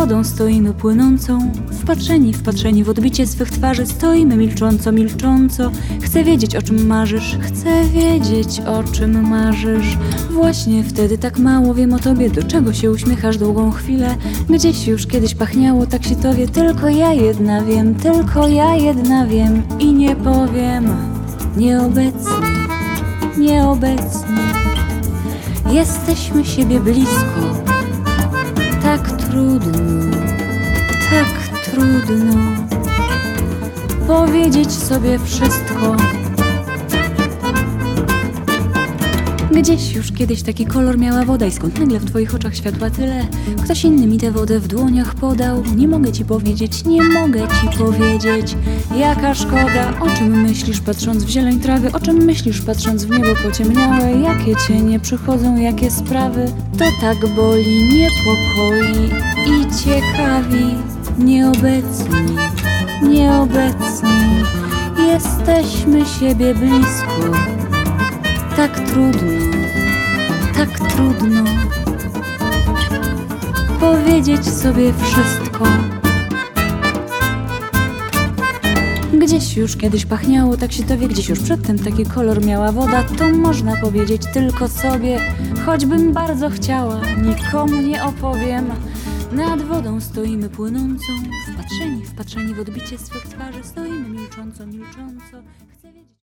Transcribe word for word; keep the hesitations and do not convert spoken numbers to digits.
wodą stoimy płynącą, wpatrzeni, wpatrzeni w odbicie swych twarzy. Stoimy milcząco, milcząco. Chcę wiedzieć, o czym marzysz, chcę wiedzieć, o czym marzysz. Właśnie wtedy tak mało wiem o tobie, do czego się uśmiechasz długą chwilę. Gdzieś już kiedyś pachniało, tak się to wie. Tylko ja jedna wiem, tylko ja jedna wiem i nie powiem. Nieobecnie, nieobecnie jesteśmy siebie blisko. Tak trudno, tak trudno powiedzieć sobie wszystko. Gdzieś już kiedyś taki kolor miała woda i skąd nagle w twoich oczach światła tyle? Ktoś inny mi tę wodę w dłoniach podał. Nie mogę ci powiedzieć, nie mogę ci powiedzieć. Jaka szkoda, o czym myślisz patrząc w zieleń trawy? O czym myślisz patrząc w niebo pociemniałe? Jakie cienie przychodzą, jakie sprawy? To tak boli, niepokoi i ciekawi. Nieobecni, nieobecni jesteśmy siebie blisko. Tak trudno, tak trudno powiedzieć sobie wszystko. Gdzieś już kiedyś pachniało, tak się to wie. Gdzieś już przedtem taki kolor miała woda. To można powiedzieć tylko sobie, choćbym bardzo chciała, nikomu nie opowiem. Nad wodą stoimy płynącą, wpatrzeni, wpatrzeni w odbicie swych twarzy. Stoimy milcząco, milcząco. Chcę wiedzieć...